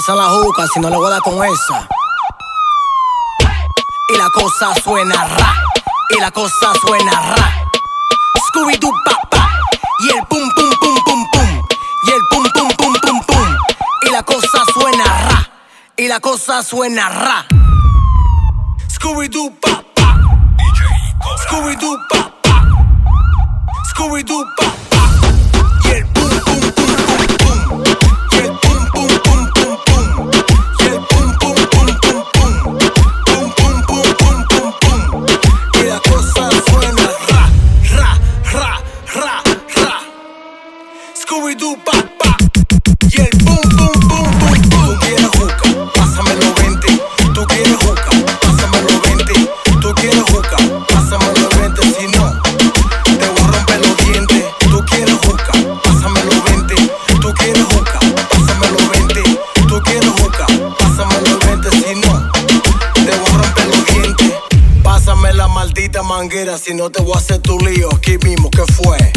Pasa la juca si no le voy a dar con esa. Y la cosa suena ra. Y la cosa suena ra. Scooby-Doo pa pa. Y el pum pum pum pum pum. Y el pum pum pum pum pum. Y la cosa suena ra. Y la cosa suena ra. Scooby-Doo pa pa. Scooby-Doo pa pa. Scooby-Doo pa pa. Y el pum pum pum pum pum. Y el pum pum pum pum pum. Y el pum pum pum pum pum. Pum pum pum pum pum pum. Y la cosa suena ra, ra, ra, ra, ra. Scooby-Doo pa pa. Y el pum pum pum pum pum. Tú quieres juca, pásamelo 20. Tú quieres juca, pásamelo 20. Tú quieres juca, pásamelo 20. Si no, te voy a romper los dientes. Tú quieres juca, pásamelo 20. Tú quieres juca, pásamelo 20. Tú quieres juca, pásamelo 20. Si no, te voy a romper los dientes. Pásame la maldita manguera, si no te voy a hacer tu lío aquí mismo. ¿Qué fue?